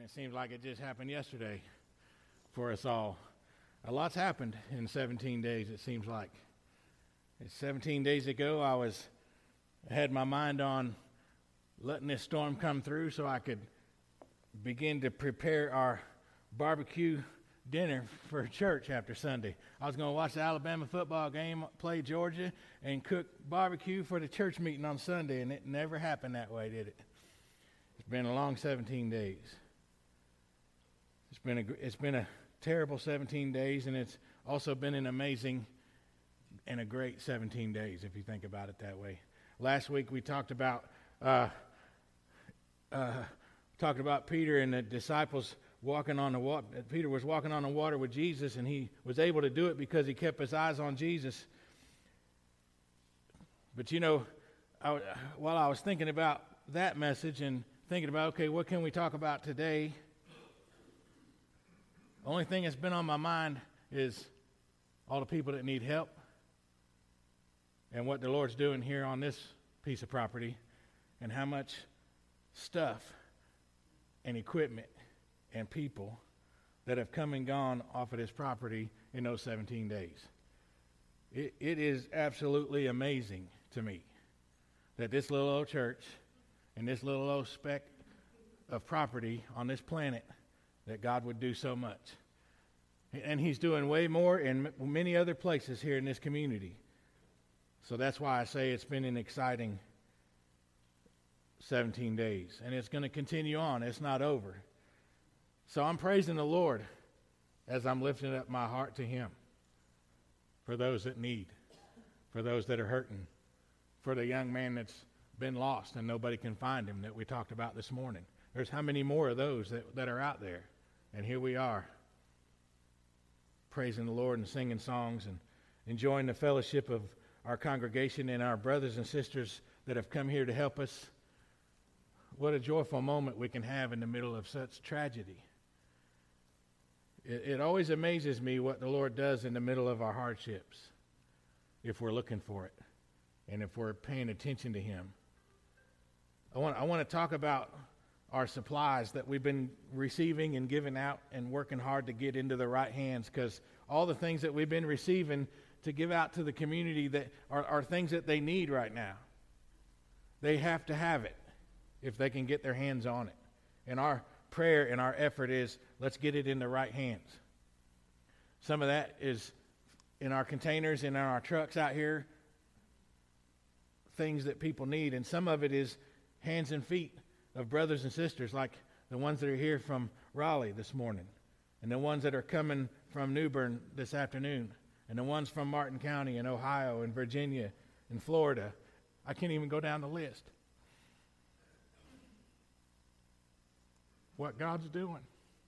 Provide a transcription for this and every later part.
it seems like it just happened yesterday for us all. A lot's happened in 17 days, it seems like. 17 days ago, I had my mind on letting this storm come through so I could begin to prepare our barbecue dinner for church after Sunday. I was going to watch the Alabama football game, play Georgia, and cook barbecue for the church meeting on Sunday, and it never happened that way, did it? It's been a long 17 days. It's been a terrible 17 days, and it's also been an amazing and a great 17 days, if you think about it that way. Last week we talked about Peter and the disciples walking on the water. Peter was walking on the water with Jesus, and he was able to do it because he kept his eyes on Jesus. But while I was thinking about that message and thinking about, okay, what can we talk about today? The only thing that's been on my mind is all the people that need help and what the Lord's doing here on this piece of property and how much stuff and equipment and people that have come and gone off of this property in those 17 days. It is absolutely amazing to me that this little old church and this little old speck of property on this planet, that God would do so much. And he's doing way more in many other places here in this community. So that's why I say it's been an exciting 17 days. And it's going to continue on. It's not over. So I'm praising the Lord as I'm lifting up my heart to him for those that need, for those that are hurting, for the young man that's been lost and nobody can find him that we talked about this morning. There's how many more of those that are out there? And here we are, praising the Lord and singing songs and enjoying the fellowship of our congregation and our brothers and sisters that have come here to help us. What a joyful moment we can have in the middle of such tragedy. It always amazes me what the Lord does in the middle of our hardships, if we're looking for it and if we're paying attention to him. I want to talk about our supplies that we've been receiving and giving out and working hard to get into the right hands, because all the things that we've been receiving to give out to the community that are things that they need right now. They have to have it if they can get their hands on it. And our prayer and our effort is, let's get it in the right hands. Some of that is in our containers and in our trucks out here, things that people need. And some of it is hands and feet of brothers and sisters, like the ones that are here from Raleigh this morning, and the ones that are coming from New Bern this afternoon, and the ones from Martin County and Ohio and Virginia and Florida. I can't even go down the list. What God's doing.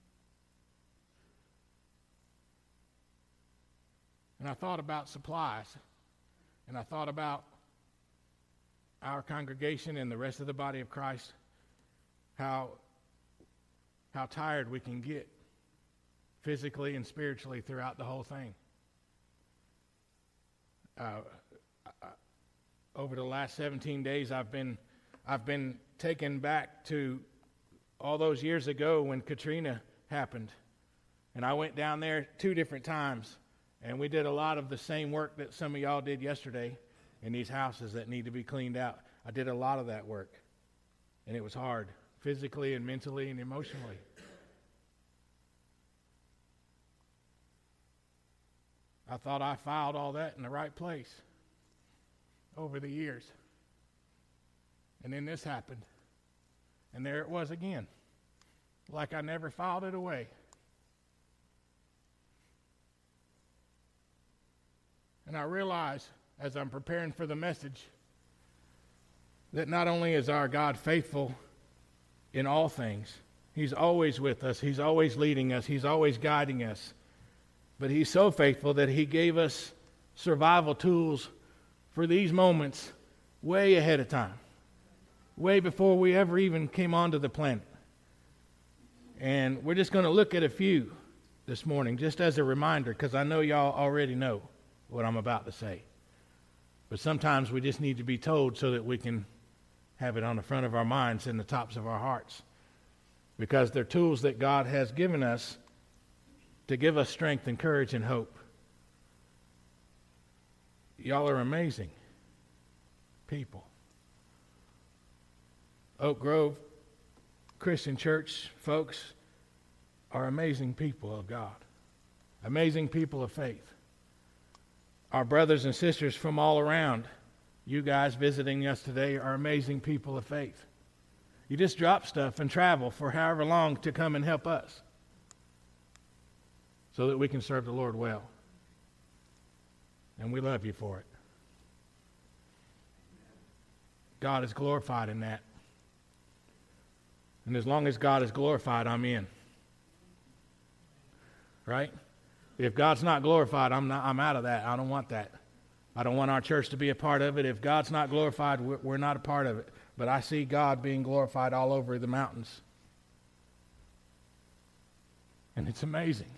And I thought about supplies, and I thought about our congregation and the rest of the body of Christ, how tired we can get physically and spiritually throughout the whole thing. Over the last 17 days, I've been taken back to all those years ago when Katrina happened, and I went down there 2 different times, and we did a lot of the same work that some of y'all did yesterday in these houses that need to be cleaned out. I did a lot of that work, and it was hard, physically and mentally and emotionally. I thought I filed all that in the right place over the years. And then this happened. And there it was again, like I never filed it away. And I realize, as I'm preparing for the message, that not only is our God faithful in all things, he's always with us, he's always leading us, he's always guiding us, but he's so faithful that he gave us survival tools for these moments way ahead of time, way before we ever even came onto the planet. And we're just going to look at a few this morning, just as a reminder, because I know y'all already know what I'm about to say. But sometimes we just need to be told so that we can have it on the front of our minds and the tops of our hearts. because they're tools that God has given us to give us strength and courage and hope. Y'all are amazing people. Oak Grove Christian Church folks are amazing people of God, amazing people of faith. Our brothers and sisters from all around, you guys visiting us today, are amazing people of faith. You just drop stuff and travel for however long to come and help us so that we can serve the Lord well. And we love you for it. God is glorified in that. And as long as God is glorified, I'm in. Right? If God's not glorified, I'm out of that. I don't want that. I don't want our church to be a part of it. If God's not glorified, we're not a part of it. But I see God being glorified all over the mountains. And it's amazing.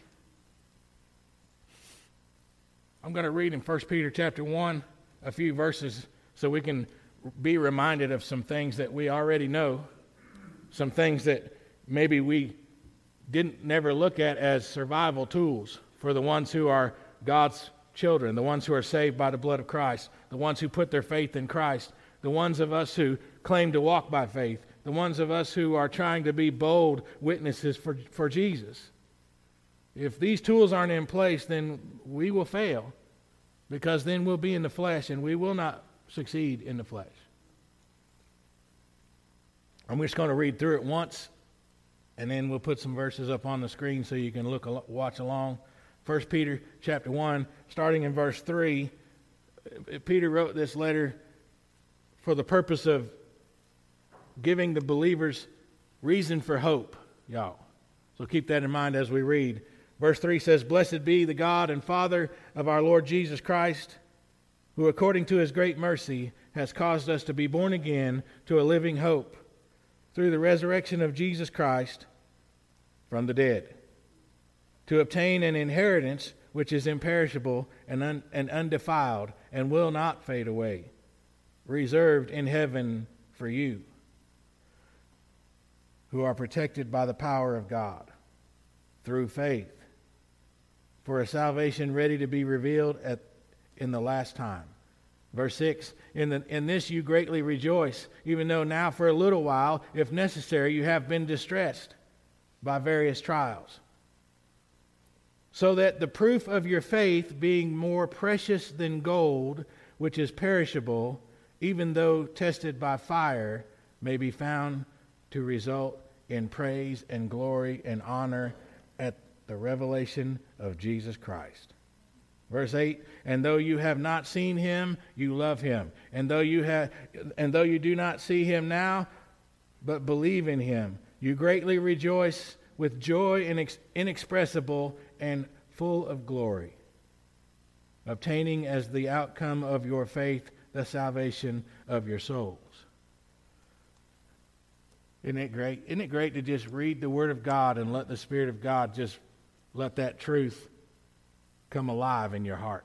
I'm going to read in 1 Peter chapter 1 a few verses so we can be reminded of some things that we already know, some things that maybe we didn't never look at as survival tools for the ones who are God's children, the ones who are saved by the blood of Christ, the ones who put their faith in Christ, the ones of us who claim to walk by faith, the ones of us who are trying to be bold witnesses for Jesus. If these tools aren't in place, then we will fail, because then we'll be in the flesh and we will not succeed in the flesh. I'm just going to read through it once, and then we'll put some verses up on the screen so you can watch along. 1 Peter chapter 1, starting in verse 3, Peter wrote this letter for the purpose of giving the believers reason for hope, y'all. So keep that in mind as we read. Verse 3 says, "Blessed be the God and Father of our Lord Jesus Christ, who according to his great mercy has caused us to be born again to a living hope through the resurrection of Jesus Christ from the dead, to obtain an inheritance which is imperishable and undefiled and will not fade away, reserved in heaven for you, who are protected by the power of God through faith, for a salvation ready to be revealed in the last time." Verse 6, in this you greatly rejoice, even though now for a little while, if necessary, you have been distressed by various trials, so that the proof of your faith, being more precious than gold, which is perishable, even though tested by fire, may be found to result in praise and glory and honor at the revelation of Jesus Christ. Verse 8, "And though you have not seen him, you love him. And though you do not see him now, but believe in him, you greatly rejoice with joy inexpressible and full of glory, obtaining as the outcome of your faith the salvation of your souls." Isn't it great? Isn't it great to just read the Word of God and let the Spirit of God just let that truth come alive in your heart?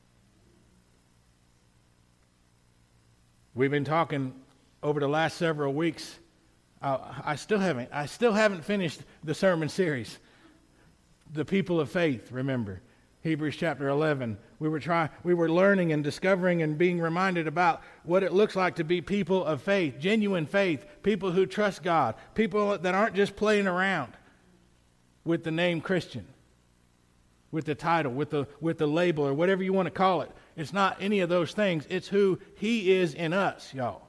We've been talking over the last several weeks. I still haven't finished the sermon series. The people of faith, remember. Hebrews chapter 11. We were learning and discovering and being reminded about what it looks like to be people of faith, genuine faith, people who trust God, people that aren't just playing around with the name Christian, with the title, with the label, or whatever you want to call it. It's not any of those things. It's who he is in us, y'all.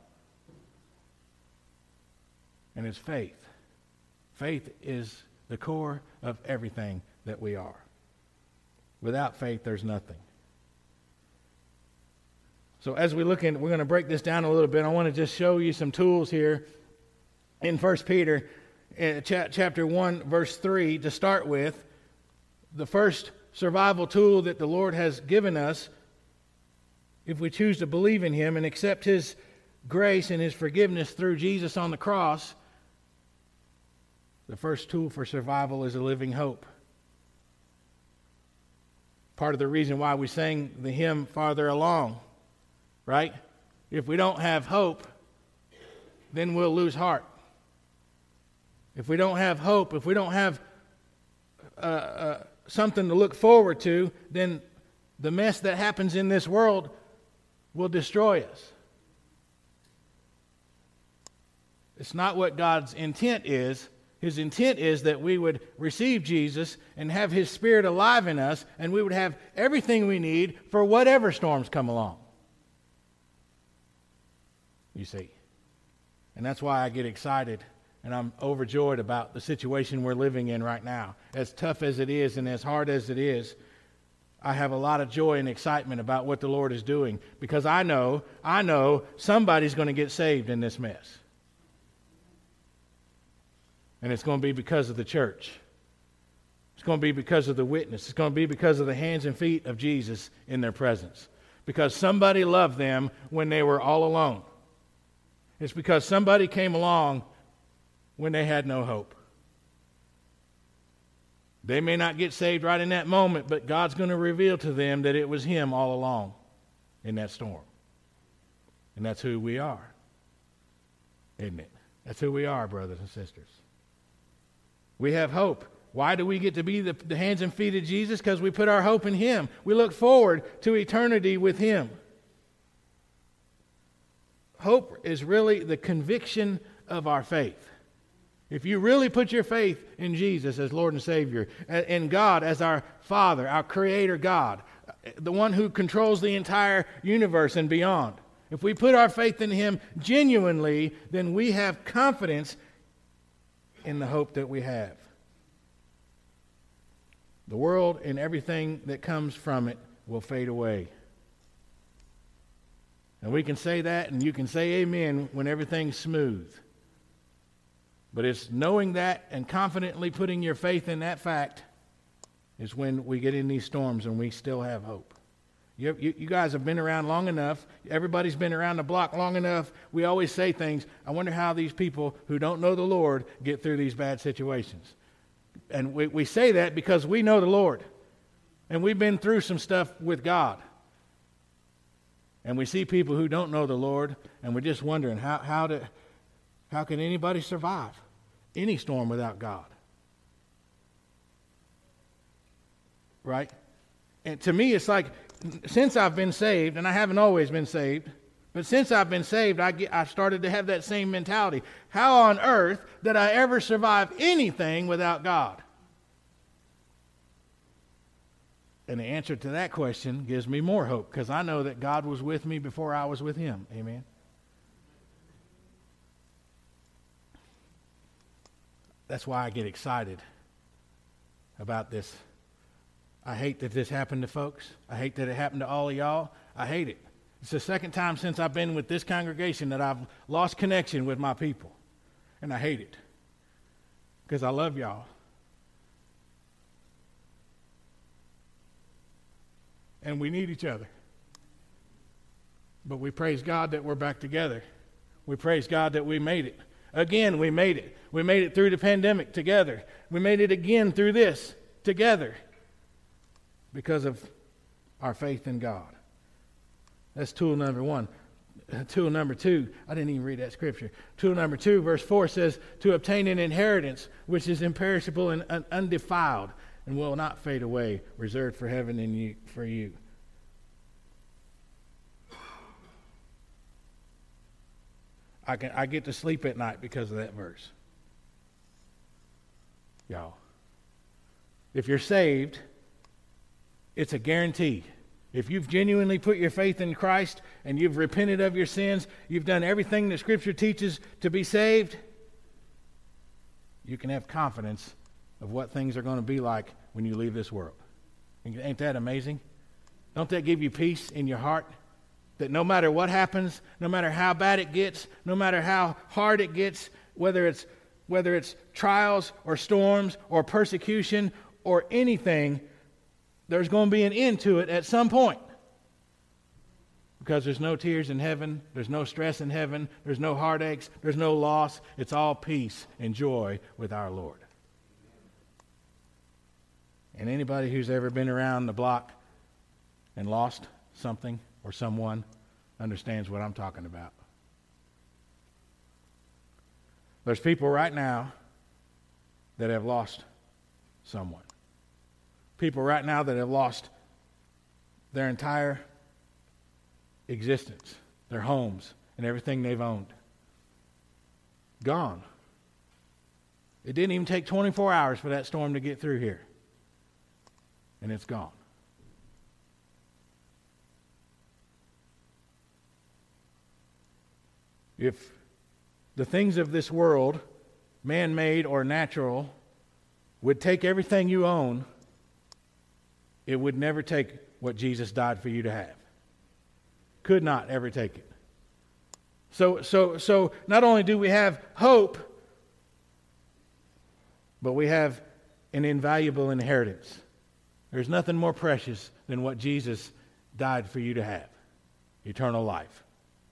And it's faith. Faith is the core of everything that we are. Without faith, there's nothing. So as we look in, we're going to break this down a little bit. I want to just show you some tools here in 1 Peter chapter 1, verse 3 to start with. The first survival tool that the Lord has given us, if we choose to believe in him and accept his grace and his forgiveness through Jesus on the cross, the first tool for survival is a living hope. Part of the reason why we sang the hymn Farther Along, right? If we don't have hope, then we'll lose heart. if we don't have hope, if we don't have something to look forward to, then the mess that happens in this world will destroy us. It's not what God's intent is. His intent is that we would receive Jesus and have His Spirit alive in us, and we would have everything we need for whatever storms come along. You see. And that's why I get excited and I'm overjoyed about the situation we're living in right now. As tough as it is and as hard as it is, I have a lot of joy and excitement about what the Lord is doing, because I know somebody's going to get saved in this mess. And it's going to be because of the church. It's going to be because of the witness. It's going to be because of the hands and feet of Jesus in their presence. Because somebody loved them when they were all alone. It's because somebody came along when they had no hope. They may not get saved right in that moment, but God's going to reveal to them that it was Him all along in that storm. And that's who we are, isn't it? That's who we are, brothers and sisters. We have hope. Why do we get to be the hands and feet of Jesus? Because we put our hope in Him. We look forward to eternity with Him. Hope is really the conviction of our faith. If you really put your faith in Jesus as Lord and Savior, in God as our Father, our Creator God, the one who controls the entire universe and beyond, if we put our faith in Him genuinely, then we have confidence in the hope that we have. The world and everything that comes from it will fade away. And we can say that, and you can say amen when everything's smooth. But it's knowing that and confidently putting your faith in that fact is when we get in these storms and we still have hope. You guys have been around long enough. Everybody's been around the block long enough. We always say things. I wonder how these people who don't know the Lord get through these bad situations. And we say that because we know the Lord. And we've been through some stuff with God. And we see people who don't know the Lord, and we're just wondering how can anybody survive any storm without God? Right? And to me, it's like, since I've been saved, and I haven't always been saved, but since I've been saved, I've started to have that same mentality. How on earth did I ever survive anything without God? And the answer to that question gives me more hope, because I know that God was with me before I was with Him. Amen. That's why I get excited about this. I hate that this happened to folks. I hate that it happened to all of y'all. I hate it. It's the second time since I've been with this congregation that I've lost connection with my people. And I hate it, because I love y'all. And we need each other. But we praise God that we're back together. We praise God that we made it. Again, we made it. We made it through the pandemic together. We made it again through this together because of our faith in God. That's tool number one. Tool number two, I didn't even read that scripture. Tool number 2, verse 4 says, to obtain an inheritance which is imperishable and undefiled and will not fade away, reserved for heaven and for you. I get to sleep at night because of that verse. Y'all. If you're saved, it's a guarantee. If you've genuinely put your faith in Christ and you've repented of your sins, you've done everything that Scripture teaches to be saved, you can have confidence of what things are going to be like when you leave this world. Ain't that amazing? Don't that give you peace in your heart? That no matter what happens, no matter how bad it gets, no matter how hard it gets, whether it's trials or storms or persecution or anything, there's going to be an end to it at some point. Because there's no tears in heaven, there's no stress in heaven, there's no heartaches, there's no loss. It's all peace and joy with our Lord. And anybody who's ever been around the block and lost something or someone understands what I'm talking about. There's people right now that have lost someone. People right now that have lost their entire existence, their homes, and everything they've owned. Gone. It didn't even take 24 hours for that storm to get through here. And it's gone. If the things of this world, man-made or natural, would take everything you own, it would never take what Jesus died for you to have. Could not ever take it. So not only do we have hope, but we have an invaluable inheritance. There's nothing more precious than what Jesus died for you to have. Eternal life.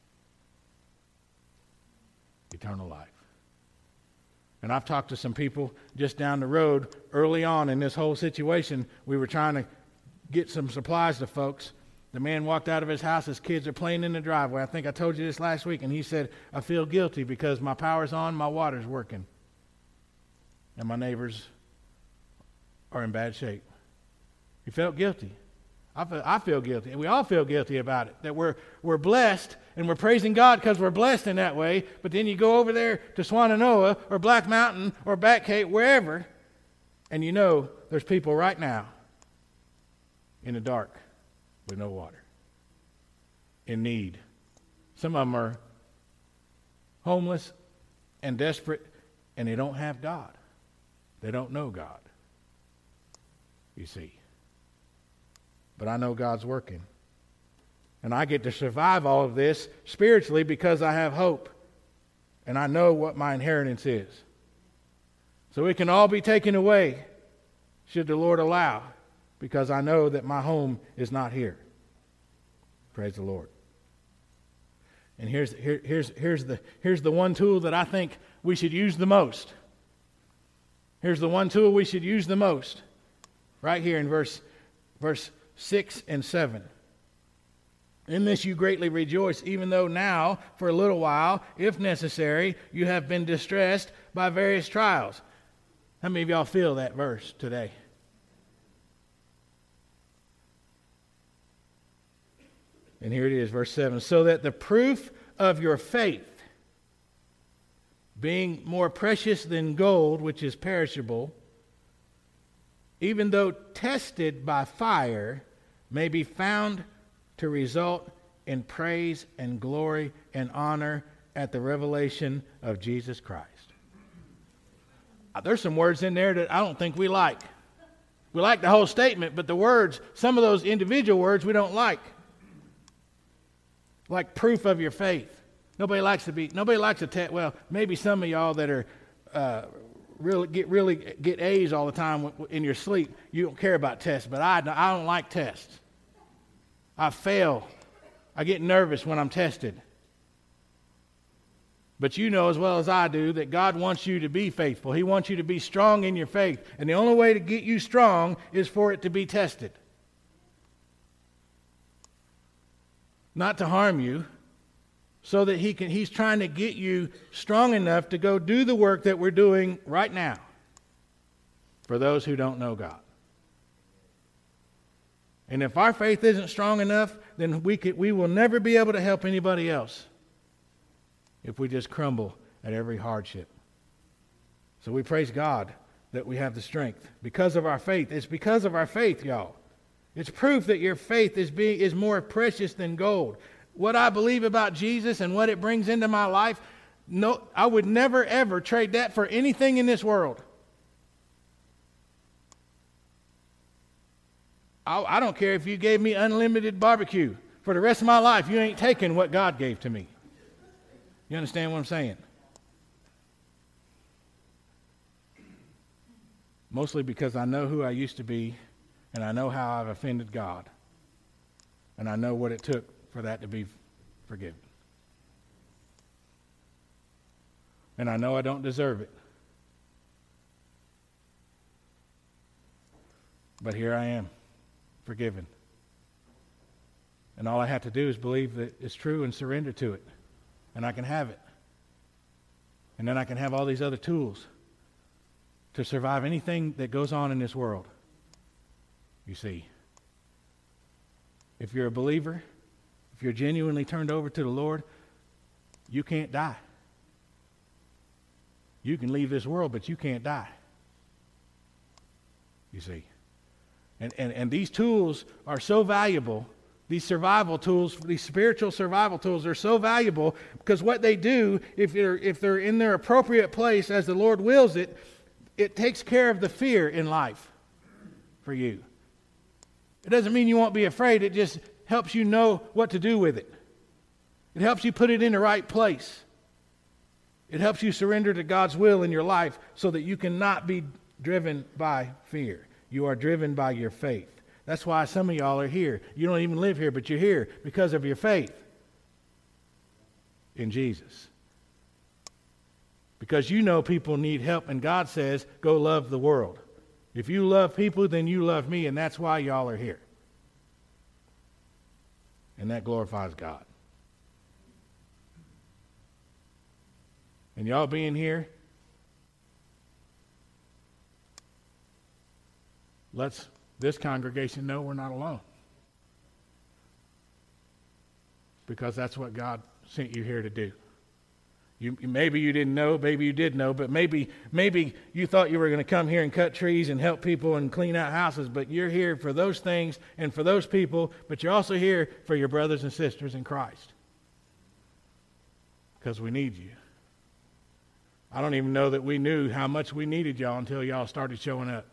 Eternal life. And I've talked to some people just down the road early on in this whole situation. We were trying to get some supplies to folks. The man walked out of his house. His kids are playing in the driveway. I think I told you this last week. And he said, I feel guilty because my power's on, my water's working. And my neighbors are in bad shape. He felt guilty. I feel guilty. And we all feel guilty about it. That we're blessed and we're praising God because we're blessed in that way. But then you go over there to Swannanoa or Black Mountain or Back Cape, wherever, and you know there's people right now in the dark with no water, in need. Some of them are homeless and desperate, and they don't have God. They don't know God, you see. But I know God's working. And I get to survive all of this spiritually because I have hope. And I know what my inheritance is. So it can all be taken away, should the Lord allow, because I know that my home is not here. Praise the Lord. And here's the one tool that I think we should use the most. Here's the one tool we should use the most. Right here in verse 6 and 7. In this you greatly rejoice, even though now, for a little while, if necessary, you have been distressed by various trials. How many of y'all feel that verse today? And here it is, verse 7. So that the proof of your faith, being more precious than gold, which is perishable, even though tested by fire, may be found to result in praise and glory and honor at the revelation of Jesus Christ. There's some words in there that I don't think we like. We like the whole statement, but the words, some of those individual words we don't like. Like proof of your faith. Nobody likes to test. Well, maybe some of y'all that are really get A's all the time in your sleep. You don't care about tests, but I don't like tests. I fail. I get nervous when I'm tested. But you know as well as I do that God wants you to be faithful. He wants you to be strong in your faith. And the only way to get you strong is for it to be tested. Not to harm you, so that he's trying to get you strong enough to go do the work that we're doing right now for those who don't know God. And if our faith isn't strong enough, then we will never be able to help anybody else if we just crumble at every hardship. So we praise God that we have the strength because of our faith. It's because of our faith, y'all. It's proof that your faith is more precious than gold. What I believe about Jesus and what it brings into my life, no, I would never ever trade that for anything in this world. I don't care if you gave me unlimited barbecue. For the rest of my life, you ain't taking what God gave to me. You understand what I'm saying? Mostly because I know who I used to be, and I know how I've offended God. And I know what it took for that to be forgiven. And I know I don't deserve it. But here I am, forgiven. And all I have to do is believe that it's true and surrender to it. And I can have it. And then I can have all these other tools to survive anything that goes on in this world. You see, if you're a believer, if you're genuinely turned over to the Lord, you can't die. You can leave this world, but you can't die. You see. And these tools are so valuable. These survival tools, these spiritual survival tools are so valuable because what they do, if they're in their appropriate place as the Lord wills it, it takes care of the fear in life for you. It doesn't mean you won't be afraid. It just helps you know what to do with it. It helps you put it in the right place. It helps you surrender to God's will in your life so that you cannot be driven by fear. You are driven by your faith. That's why some of y'all are here. You don't even live here, but you're here because of your faith in Jesus. Because you know people need help, and God says, go love the world. If you love people, then you love me, and that's why y'all are here. And that glorifies God. And y'all being here, lets this congregation know we're not alone. Because that's what God sent you here to do. Maybe you didn't know, maybe you did know, but maybe you thought you were going to come here and cut trees and help people and clean out houses, but you're here for those things and for those people, but you're also here for your brothers and sisters in Christ. Because we need you. I don't even know that we knew how much we needed y'all until y'all started showing up.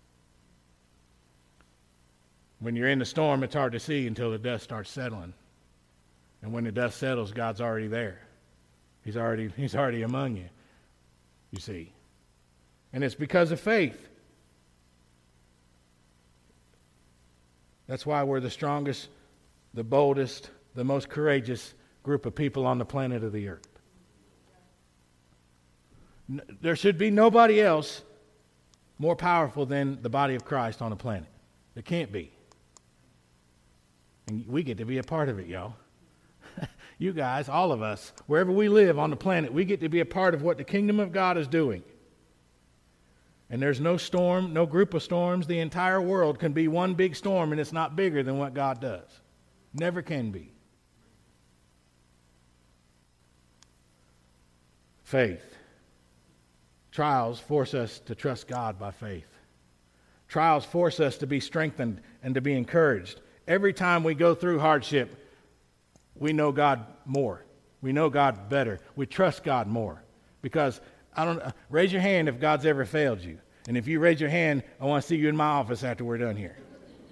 When you're in the storm, it's hard to see until the dust starts settling. And when the dust settles, God's already there. He's already among you, you see. And it's because of faith. That's why we're the strongest, the boldest, the most courageous group of people on the planet of the earth. There should be nobody else more powerful than the body of Christ on the planet. There can't be. And we get to be a part of it, y'all. You guys, all of us, wherever we live on the planet, we get to be a part of what the kingdom of God is doing. And there's no storm, no group of storms. The entire world can be one big storm, and it's not bigger than what God does. Never can be. Faith. Trials force us to trust God by faith. Trials force us to be strengthened and to be encouraged. Every time we go through hardship, we know God more. We know God better. We trust God more. Because, raise your hand if God's ever failed you. And if you raise your hand, I want to see you in my office after we're done here.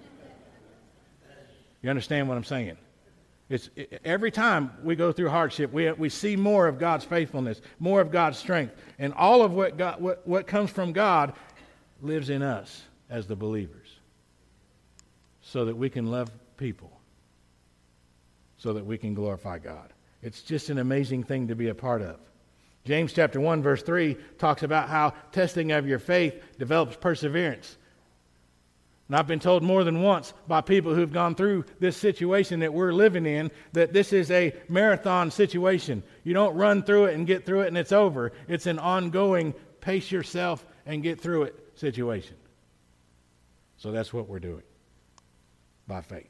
You understand what I'm saying? Every time we go through hardship, we see more of God's faithfulness, more of God's strength. And all of what comes from God lives in us as the believers. So that we can love people. So that we can glorify God. It's just an amazing thing to be a part of. James chapter 1 verse 3 talks about how testing of your faith develops perseverance. And I've been told more than once by people who've gone through this situation that we're living in that this is a marathon situation. You don't run through it and get through it and it's over. It's an ongoing pace yourself and get through it situation. So that's what we're doing by faith.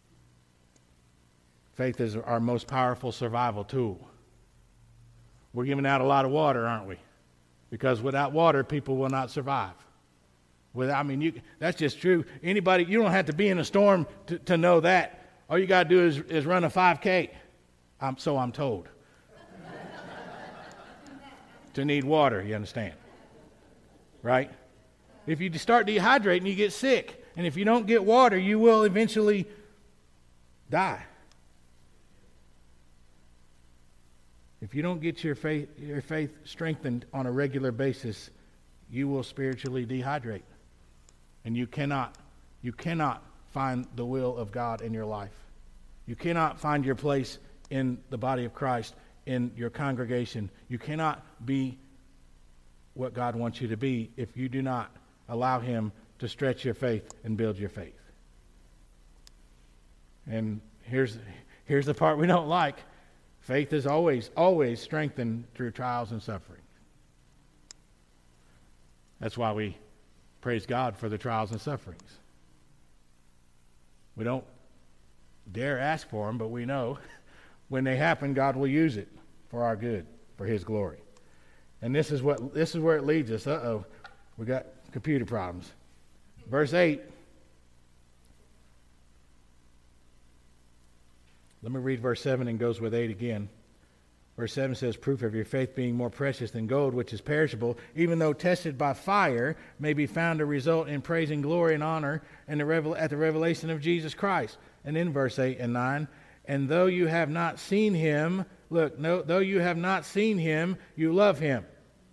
Faith is our most powerful survival tool. We're giving out a lot of water, aren't we? Because without water, people will not survive. That's just true. Anybody, you don't have to be in a storm to know that. All you got to do is run a 5K. I'm told. To need water, you understand? Right? If you start dehydrating, you get sick. And if you don't get water, you will eventually die. If you don't get your faith strengthened on a regular basis, you will spiritually dehydrate. And you cannot find the will of God in your life. You cannot find your place in the body of Christ, in your congregation. You cannot be what God wants you to be if you do not allow Him to stretch your faith and build your faith. And here's the part we don't like. Faith is always strengthened through trials and suffering. That's why we praise God for the trials and sufferings. We don't dare ask for them, but we know when they happen, God will use it for our good, for His glory. And this is where it leads us. We got computer problems. Verse 8. Let me read verse 7 and goes with 8 again. Verse 7 says, proof of your faith being more precious than gold, which is perishable, even though tested by fire, may be found to result in praise and glory and honor and at the revelation of Jesus Christ. And in verse 8 and 9, and though you have not seen Him, though you have not seen Him, you love Him.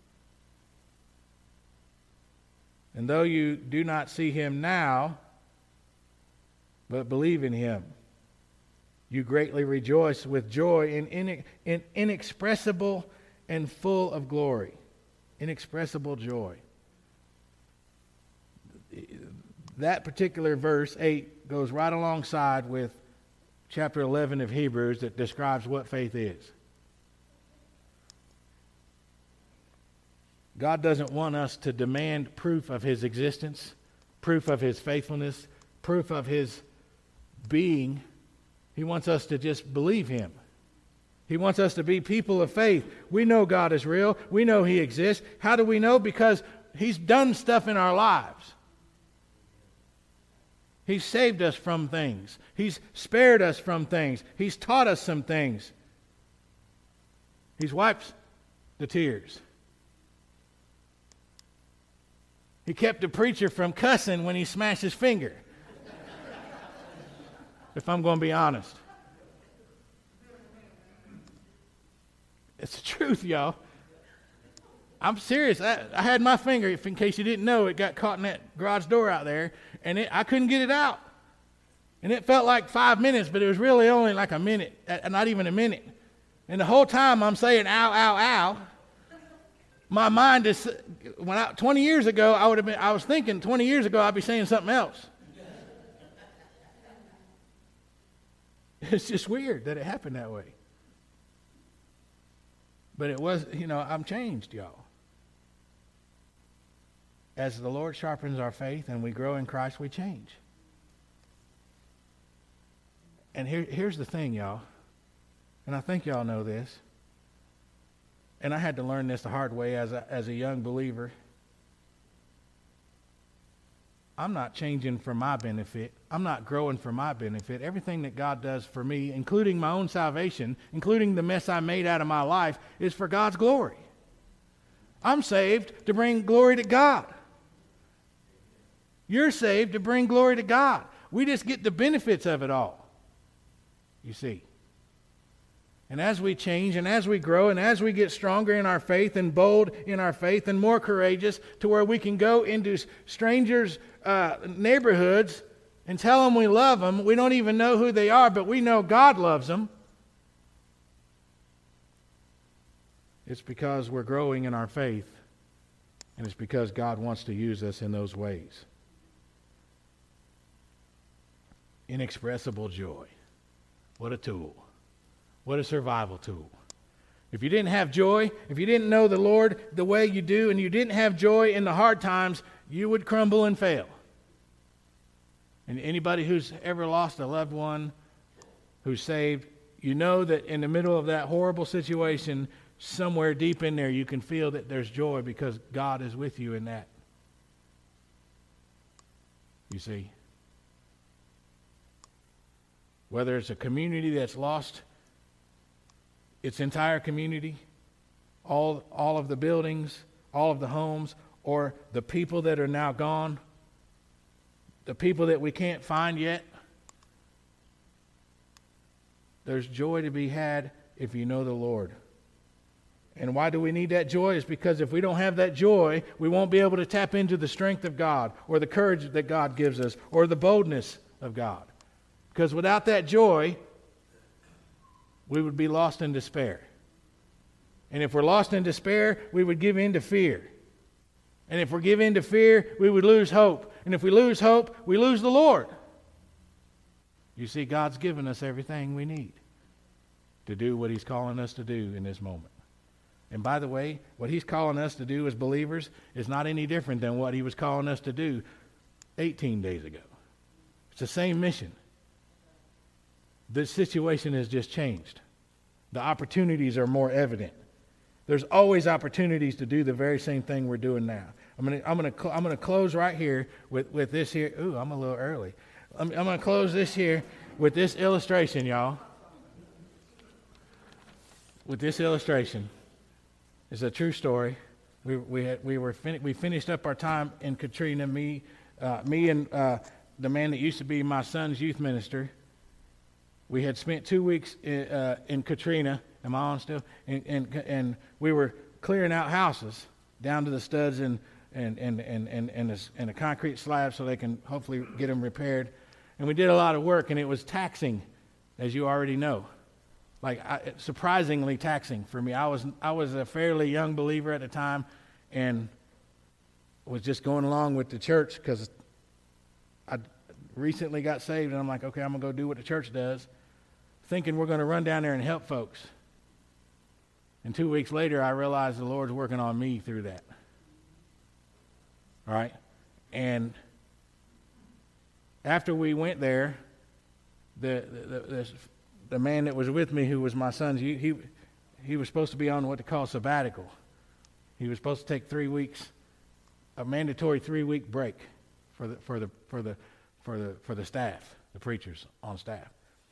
And though you do not see Him now, but believe in Him, you greatly rejoice with joy in inexpressible and full of glory. Inexpressible joy. That particular verse 8 goes right alongside with chapter 11 of Hebrews that describes what faith is. God doesn't want us to demand proof of His existence, proof of His faithfulness, proof of His being. He wants us to just believe Him. He wants us to be people of faith. We know God is real. We know He exists. How do we know? Because He's done stuff in our lives. He's saved us from things. He's spared us from things. He's taught us some things. He's wiped the tears. He kept the preacher from cussing when he smashed his finger. If I'm going to be honest. It's the truth, y'all. I'm serious. I had my finger, in case you didn't know, it got caught in that garage door out there, and I couldn't get it out. And it felt like 5 minutes, but it was really only like a minute, not even a minute. And the whole time I'm saying, ow, ow, ow. My mind is, 20 years ago, I was thinking 20 years ago I'd be saying something else. It's just weird that it happened that way. But it was, I'm changed, y'all. As the Lord sharpens our faith and we grow in Christ, we change. And here's the thing, y'all. And I think y'all know this. And I had to learn this the hard way as a young believer. I'm not changing for my benefit. I'm not growing for my benefit. Everything that God does for me, including my own salvation, including the mess I made out of my life, is for God's glory. I'm saved to bring glory to God. You're saved to bring glory to God. We just get the benefits of it all. You see. And as we change and as we grow and as we get stronger in our faith and bold in our faith and more courageous to where we can go into strangers' neighborhoods and tell them we love them. We don't even know who they are, but we know God loves them. It's because we're growing in our faith, and it's because God wants to use us in those ways. Inexpressible joy. What a tool. What a survival tool. If you didn't have joy, if you didn't know the Lord the way you do, and you didn't have joy in the hard times, you would crumble and fail. And anybody who's ever lost a loved one who's saved, you know that in the middle of that horrible situation, somewhere deep in there, you can feel that there's joy because God is with you in that. You see? Whether it's a community that's lost its entire community, all of the buildings, all of the homes, or the people that are now gone, the people that we can't find yet, there's joy to be had if you know the Lord. And why do we need that joy? It's because if we don't have that joy, we won't be able to tap into the strength of God or the courage that God gives us or the boldness of God. Because without that joy, we would be lost in despair. And if we're lost in despair, we would give in to fear. And if we give in to fear, we would lose hope. And if we lose hope, we lose the Lord. You see, God's given us everything we need to do what He's calling us to do in this moment. And by the way, what he's calling us to do as believers is not any different than what he was calling us to do 18 days ago. It's the same mission. The situation has just changed. The opportunities are more evident. There's always opportunities to do the very same thing we're doing now. I'm gonna close right here with this here. Ooh, I'm a little early. I'm gonna close this here with this illustration, y'all. With this illustration, it's a true story. We finished up our time in Katrina. Me and the man that used to be my son's youth minister. We had spent 2 weeks in Katrina. Am I on still? And we were clearing out houses down to the studs and a concrete slab so they can hopefully get them repaired. And we did a lot of work, and it was taxing, as you already know. Surprisingly taxing for me. I was a fairly young believer at the time, and was just going along with the church because I recently got saved, and I'm like, okay, I'm going to go do what the church does, thinking we're going to run down there and help folks. And 2 weeks later, I realized the Lord's working on me through that. All right? And after we went there, the man that was with me, who was my son's, he was supposed to be on what they call sabbatical. He was supposed to take 3 weeks, a mandatory 3-week break for the staff, the preachers on staff.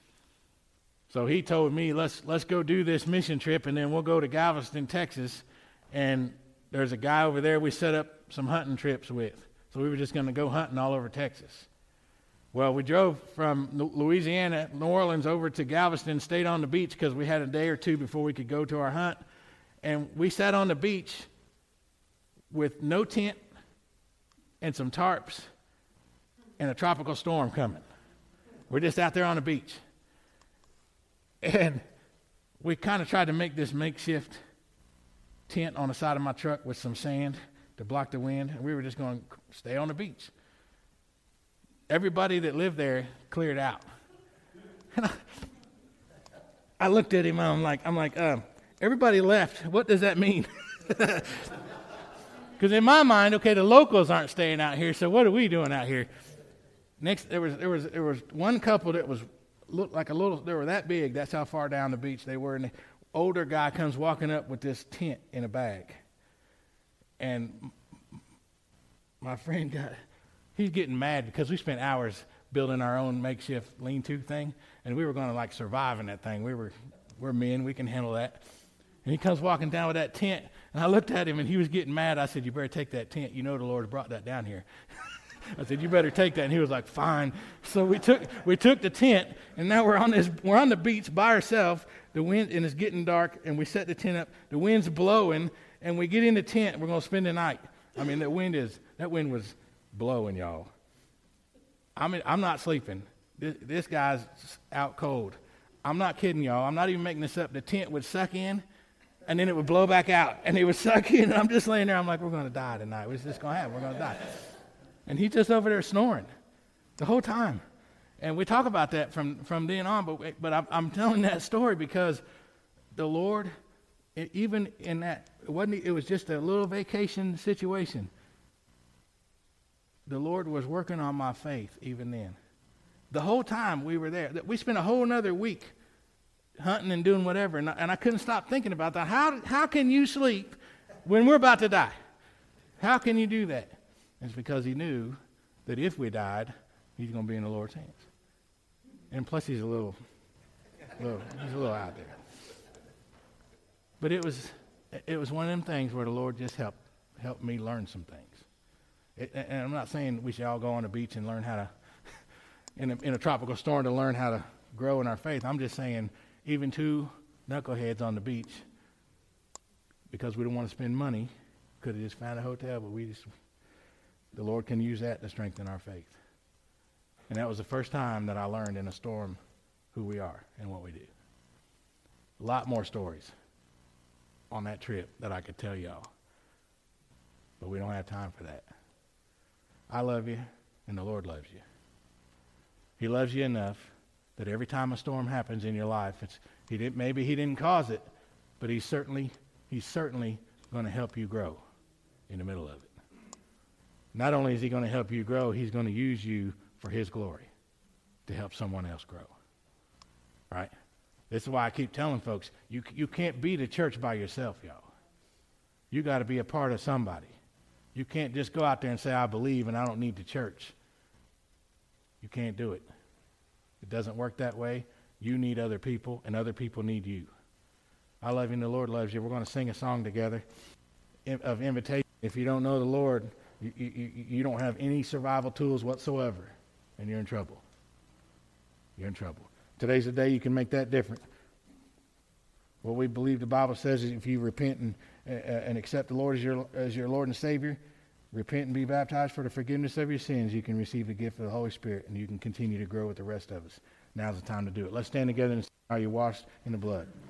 So he told me, let's go do this mission trip, and then we'll go to Galveston, Texas, and there's a guy over there we set up some hunting trips with. So we were just going to go hunting all over Texas. Well, we drove from Louisiana, New Orleans, over to Galveston, stayed on the beach because we had a day or two before we could go to our hunt. And we sat on the beach with no tent and some tarps and a tropical storm coming. We're just out there on the beach. And we kind of tried to make this makeshift tent on the side of my truck with some sand to block the wind. And we were just going to stay on the beach. Everybody that lived there cleared out. And I looked at him and I'm like, everybody left. What does that mean? Because in my mind, okay, the locals aren't staying out here, so what are we doing out here? Next, there was one couple that looked like a little. They were that big. That's how far down the beach they were. And the older guy comes walking up with this tent in a bag, and my friend he's getting mad because we spent hours building our own makeshift lean-to thing, and we were going to survive in that thing. We're men, we can handle that. And he comes walking down with that tent, and I looked at him, and he was getting mad. I said, "You better take that tent. You know the Lord brought that down here." I said, "You better take that." And he was like, "Fine." So we took the tent, and now we're on the beach by ourselves. The wind, and it's getting dark, and we set the tent up. The wind's blowing, and we get in the tent. We're going to spend the night. I mean, that wind was blowing, y'all. I mean, I'm not sleeping. This guy's out cold. I'm not kidding, y'all. I'm not even making this up. The tent would suck in, and then it would blow back out, and it would suck in, and I'm just laying there. I'm like, we're going to die tonight. What's this going to happen? We're going to die. And he's just over there snoring the whole time. And we talk about that from then on, but I'm telling that story because the Lord, even in that, it was just a little vacation situation. The Lord was working on my faith even then. The whole time we were there. We spent a whole another week hunting and doing whatever, and I couldn't stop thinking about that. How can you sleep when we're about to die? How can you do that? It's because he knew that if we died, he's going to be in the Lord's hands. And plus he's a little out there. But it was one of them things where the Lord just helped me learn some things. And I'm not saying we should all go on the beach and learn how to, in a tropical storm, to learn how to grow in our faith. I'm just saying, even two knuckleheads on the beach, because we don't want to spend money, could have just found a hotel, but the Lord can use that to strengthen our faith. And that was the first time that I learned in a storm who we are and what we do. A lot more stories on that trip that I could tell y'all, but we don't have time for that. I love you, and the Lord loves you. He loves you enough that every time a storm happens in your life, maybe he didn't cause it, but he's certainly He's certainly going to help you grow in the middle of it. Not only is he going to help you grow, he's going to use you for his glory to help someone else grow. Right? This is why I keep telling folks, you can't be the church by yourself, y'all. You got to be a part of somebody. You can't just go out there and say, I believe and I don't need the church. You can't do it. It doesn't work that way. You need other people, and other people need you. I love you and the Lord loves you. We're going to sing a song together of invitation. If you don't know the Lord, you don't have any survival tools whatsoever, and you're in trouble. You're in trouble. Today's the day you can make that different. What we believe the Bible says is if you repent and accept the Lord as your Lord and Savior, repent and be baptized for the forgiveness of your sins, you can receive the gift of the Holy Spirit, and you can continue to grow with the rest of us. Now's the time to do it. Let's stand together and say, are you washed in the blood?